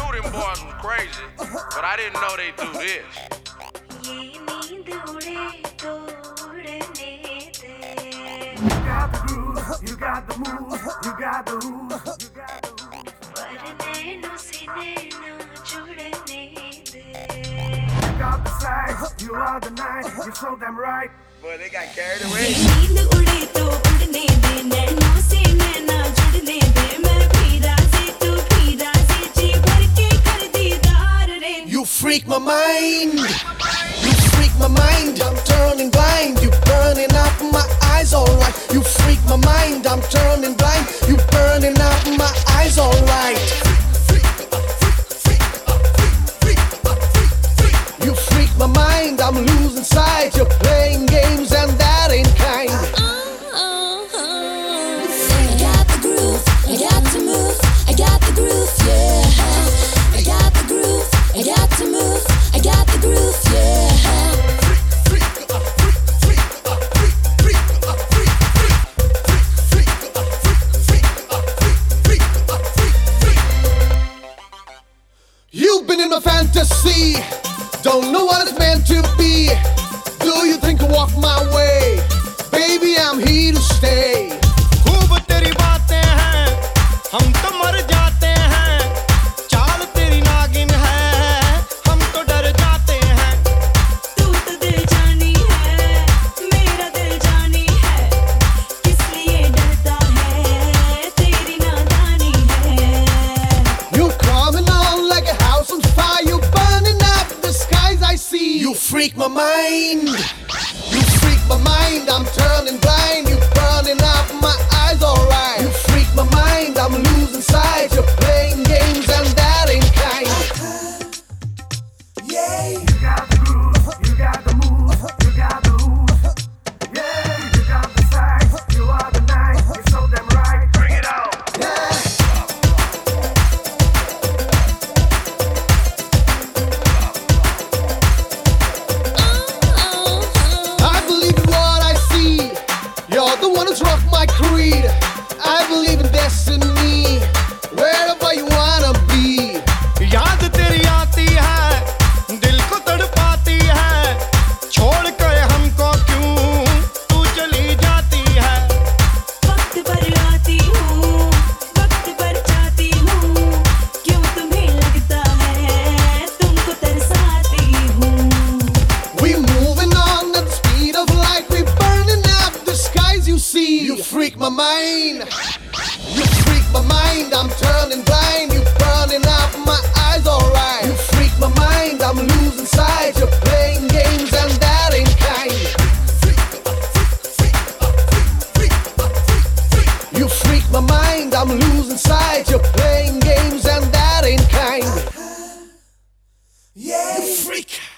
knew them boys was crazy, but I didn't know they do this. You got the groove, you got the move, you got the ooze, you got the ooze. You got the size, you are the night, you're so damn right. Boy, they got carried away. You freak my mind, you freak my mind, I'm turning blind, you burning up my eyes, alright. You freak my mind, I'm turning blind, you burning up my eyes, alright. You freak my mind, I'm losing sight, you're playing games and that ain't kind. I got the groove, I got to move, I got the groove, yeah. I got the groove, I got to move, I got the groove, yeah. You've been in my fantasy, don't know what it's meant to be. Do you think I walk my way? Baby, I'm here to stay. खूब तेरी बातें हैं, हम तो मर जाते हैं. चाल तेरी नागिन है, हम तो डर जाते हैं. तू तो दिल जानी है, मेरा दिल जानी है. किस लिए डरता है, तेरी नादानी है. You're coming on like a house on fire, you burning up the skies I see. You freak my mind, you freak my mind, I'm turning blind, you burning up my eyes, alright. You freak my mind, I'm losing sight, you're playing games and that ain't kind. You got the groove, you got the move, you got the ooze. Yeah, you got the size, you are the night, you're so damn right. Bring it on. I believe in what I see, you're the one who's rocked my creed. I believe in destiny, wherever you wanna be. याद तेरी आती है, दिल को तड़पाती है. छोड़ कर हमको क्यों तू चली जाती है. वक्त पर आती हूँ, वक्त पर जाती हूँ. क्यों तुम्हें लगता है, तुमको तरसाती हूँ. We moving on at the speed of light, we burning up the skies you see. You freak my mind, you freak my mind, I'm turning blind, you burning up my eyes, alright. You freak my mind, I'm losing sight, you're playing games and that ain't kind. You freak my mind, I'm losing sight, you're playing games and that ain't kind. You freak.